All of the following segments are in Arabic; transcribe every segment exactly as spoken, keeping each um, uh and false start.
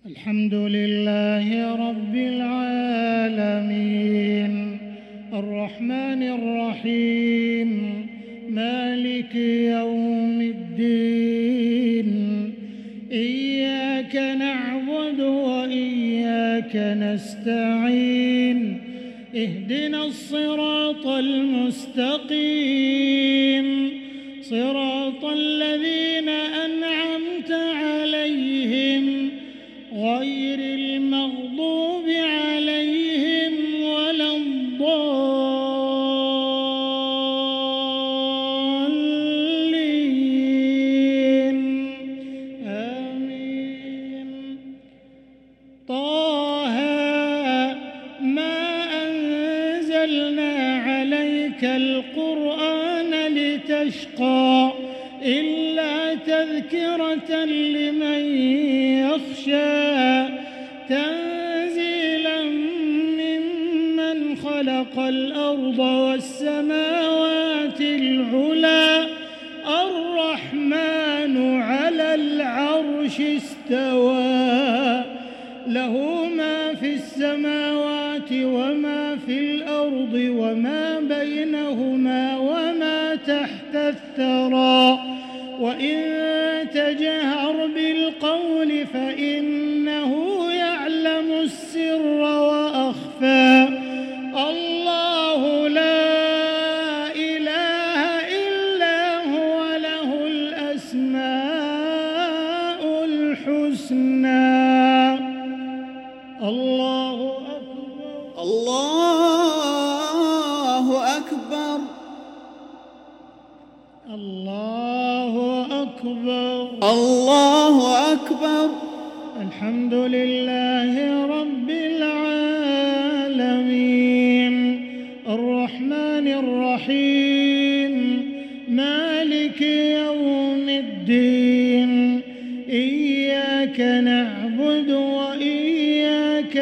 الحمد لله رب العالمين الرحمن الرحيم مالك يوم الدين إياك نعبد وإياك نستعين اهدنا الصراط المستقيم صراط الذين أنعمت عليهم غير المغضوب عليهم ولا الضالين آمين. طه ما أنزلنا عليك القرآن لتشقى إلا تذكرة لمن يخشى تنزيلا ممن خلق الأرض والسماوات العلى الرحمن على العرش استوى له ما في السماوات وما في الأرض وما بينهما وما تحت الثرى وإن تجهر بالقول فإنه يعلم السر وأخفى الله لا إله إلا هو له الأسماء الحسنى. الله أكبر الله أكبر الله أكبر الله أكبر. الحمد لله رب العالمين الرحمن الرحيم مالك يوم الدين إياك نعبد وإياك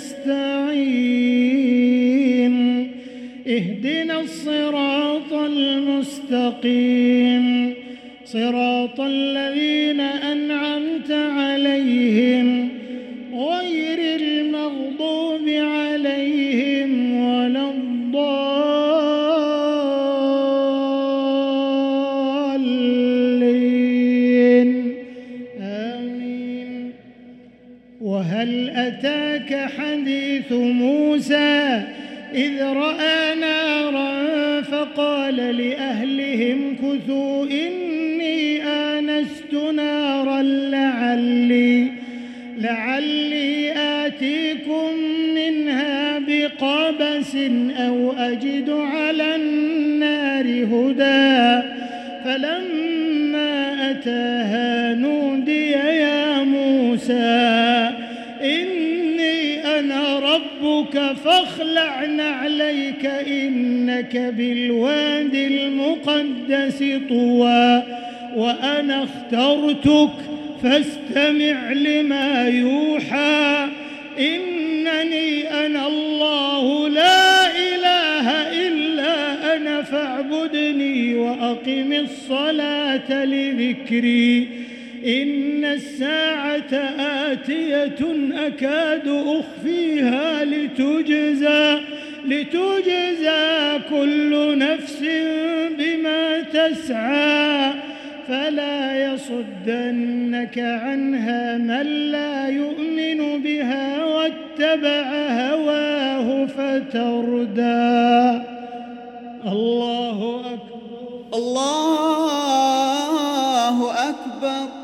نستعين اهدنا الصراط المستقيم صراط الذين أنعمت عليهم غير المغضوب عليهم ولا الضالين آمين. وهل أتاك حديث موسى إذ رأى نارا فقال لأهلهم كثوا إني آنست نارا لعلي لعلي آتيكم منها بقبس أو أجد على النار هدى فلما أتاها نودي يا موسى إني أنا ربك فاخلع نعليك إنك بالواد المقدس طوى وأنا اخترتك فاستمع لما يوحى إنني أنا الله لا إله إلا أنا فاعبدني وأقم الصلاة لذكري إن الساعة آتية أكاد أخفيها لتجزى لتجزى كل نفس بما تسعى فلا يصدنك عنها من لا يؤمن بها واتبع هواه فتردى. الله أكبر الله أكبر.